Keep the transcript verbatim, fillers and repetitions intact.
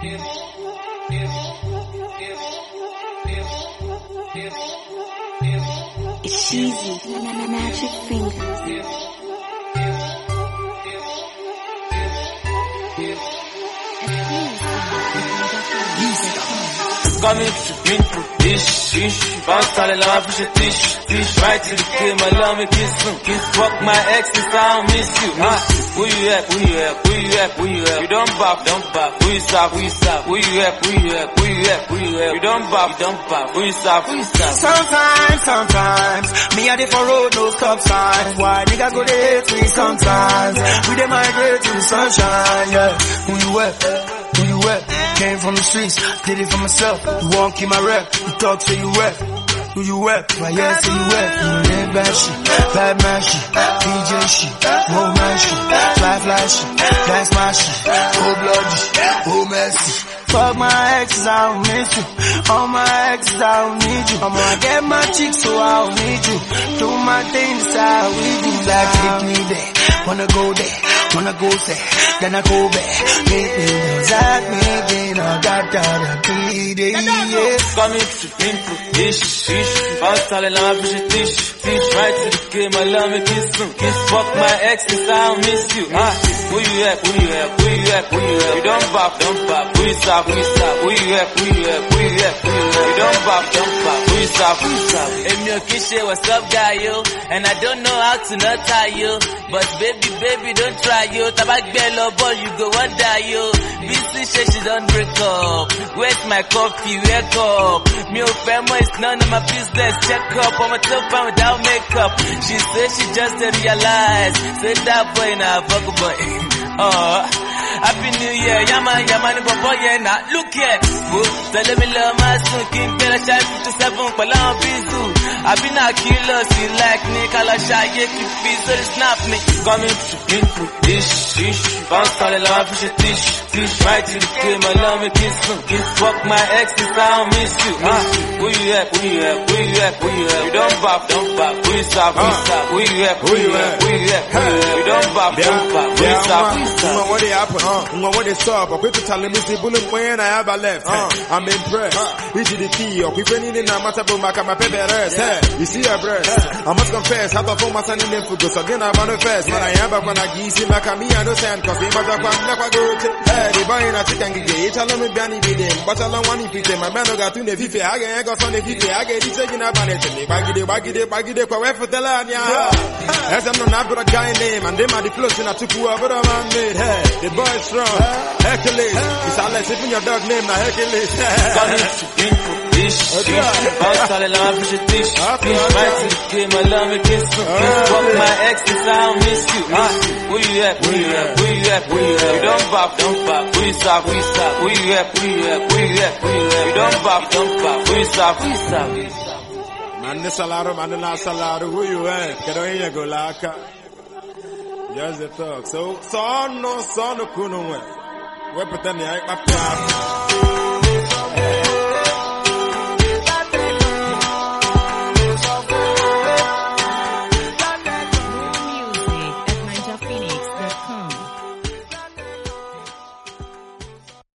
It's cheesy, magic fingers. Coming to me through this ish. Bounce all along, push a dish, dish. Right to the kill, my love me kiss them. Kiss fuck my ex, I don't miss you. Huh? Who you at? Who you at? Who you at? Who you at? You don't bop, don't bop. Who you stop? Who you stop? Who you at? Who you at? Who you at? Who you at? You don't bop, you don't bop. Who you stop? Who you stop? Sometimes, sometimes, me a dey for road, no stop signs. Why niggas go dey hate me sometimes? We dey migrate to the sunshine, yeah. Who you at? Who you at? Came from the streets, did it for myself. You won't keep my rep, you talk so you wet. Who you wet? Why yes, so you wet. You ain't bad shit, bad man shit, D J shit, old man shit, fly fly shit, that's my shit, cold blooded shit, oh messy. Fuck my exes, I don't miss you. All my exes, I don't need you. I'm gonna get my chicks, so I don't need you. Do my thing, decide we do. Like take me there, wanna go there, wanna go there, then I go back. Make me exact me again, oh da da da dee dee yeah. Coming to me through this ish. Bounce all along, push a dish, dish. Right to the kill, my love me kiss them. Kiss fuck my ex, I don't miss you. Huh? Who you at? Who you at? Who you at? Who you at? You don't bop, don't bop. Who you stop? Who you stop? Who you at? Who you at? Who you at? Who you at? You don't bop, don't bop. Who you stop? Who you stop? Hey, me okay, shit, what's up, guy, yo? And I don't know how to not tie you, but baby, baby, don't try yo. Tabak bello, boy, you go wonder yo. B C shit, she don't break up. Where's my coffee? Wake up. Me oh family, it's none of my business. Check up on my top and without makeup. She said she just didn't realize. Say that boy now, fuck boy. Oh, Happy New Year, yaman, yaman, boy, yeah, now look here. Tell me love my son, King Bella Shy fifty-seven, Palan Bizu. I've been a killer, see like Nick, I'll shy, yeah, keep peace, so snap me. Coming to me through this ish. Bounce all along, push a dish, dish. Right to the kill, my love me kiss them. Kiss fuck my ex, I don't miss you. Huh? Who you at? Who you at? Who you at? Who you at? You don't bop, don't bop. Who you stop? Who you stop? Who you at? Who you at? Who you at? You don't bop, don't bop. Who you stop? Who you stop? What they happen? What they stop? I'm going to tell them it's the bullet when I have a left. I'm impressed. This is the key. If any in a matter of my baby rest. You see a breast. I must confess, how to form my son in the focus. Again, I manifest. When I am back when I give you like a me, I don't send cause we must have never go to hey, the boy in a chicken gig. Tell them Benny with him, but I don't want to fit him. My man got to the fifty. I get got on the fifty. I get it taking up on it. Baggy the baggy the baggy the for where for the land. As I'm not a guy name, and them are the close in a two over the man made. Hey, the boy is strong. Hercules. It's all like even your dog name now Hercules. Coming to me through this ish. Bounce all along, push a dish, dish. Right to the kill, my love me kiss them. Kiss fuck my ex, I don't miss you. Huh? Who you at? Who you at? Who you at? Who you at? You don't bop, don't bop. Who you stop? Who you stop? Who you at? Who you at? Who you at? Who you at? You don't bop, don't bop. Who you stop? Who you stop? Man, the salaro, man, the salaro. Who you at? Get on here, go laka. Just the talk. So, son, no, son, no, kuno. We're pretending I ain't my